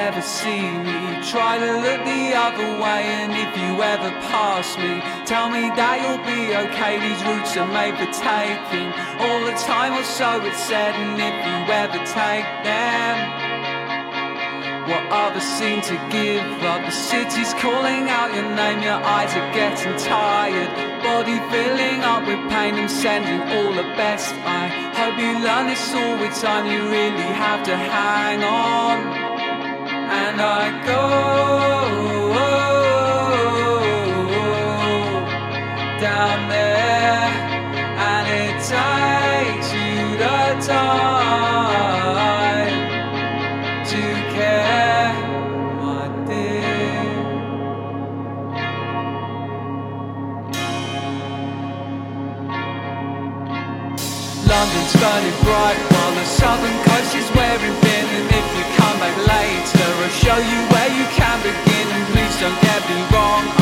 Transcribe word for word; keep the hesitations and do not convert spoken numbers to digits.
ever see me, try to look the other way. And if you ever pass me, tell me that you'll be okay. These routes are made for taking, all the time or so it's said. And if you ever take them, what others seem to give up. The city's calling out your name, your eyes are getting tired, body filling up with pain and sending all the best. I hope you learn this all with time, you really have to hang on. And I go down there, and it takes you the time to care, my dear. London's burning bright while the southern coast is wearing thin. And if you come back later, I'll show you where you can begin. And please don't get me wrong,